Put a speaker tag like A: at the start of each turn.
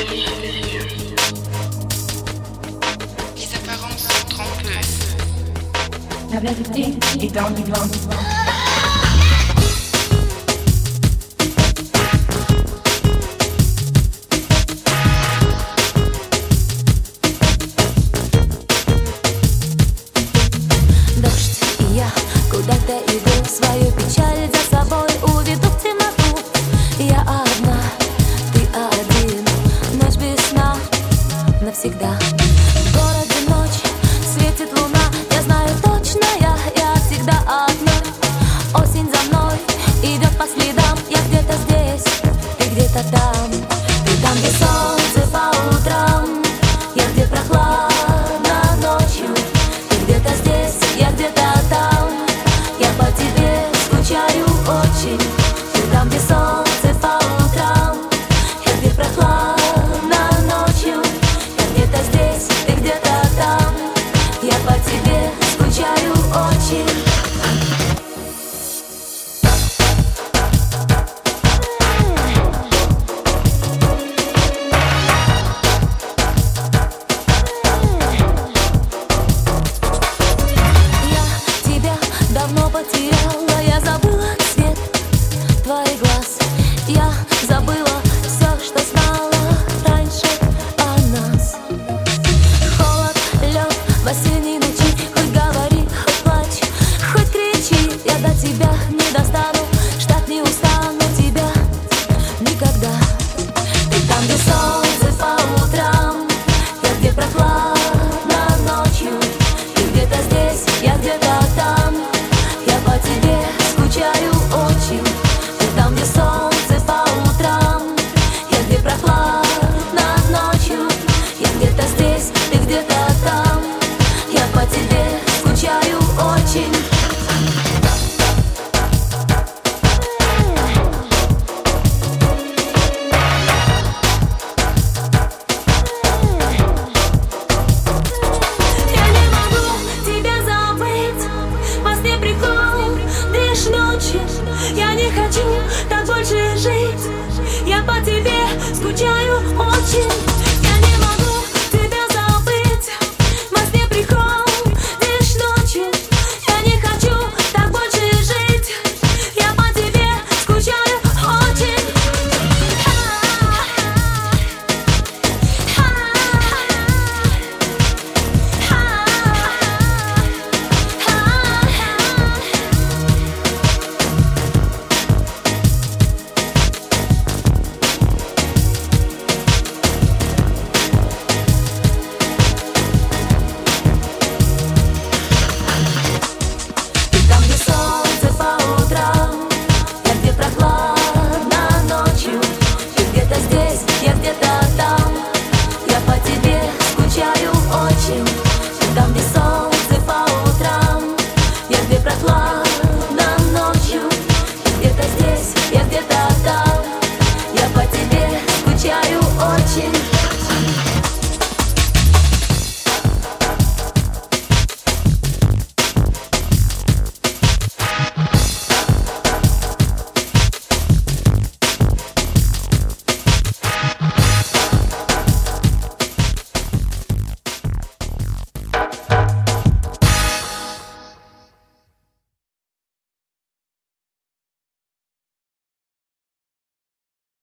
A: Les apparences sont trompeuses.
B: La vérité est dans le vent.
C: Дождь и я куда-то иду, свою печаль за собой уведу в темноту. Я одна, ты один, ночь без сна навсегда. В городе ночь, светит луна, я знаю точно, я всегда одна. Осень за мной идет по следам, я где-то здесь, ты где-то там. Ты там, где солнце по утрам, я где прохладно ночью. Ты где-то здесь, я где-то там, я по тебе скучаю очень. Ты там, где солнце по утрам, я где прохладно ночью. Я где-то здесь, ты где-то там, я по тебе скучаю очень. Я тебя давно потеряла, я забыла цвет твоих глаз, я забыла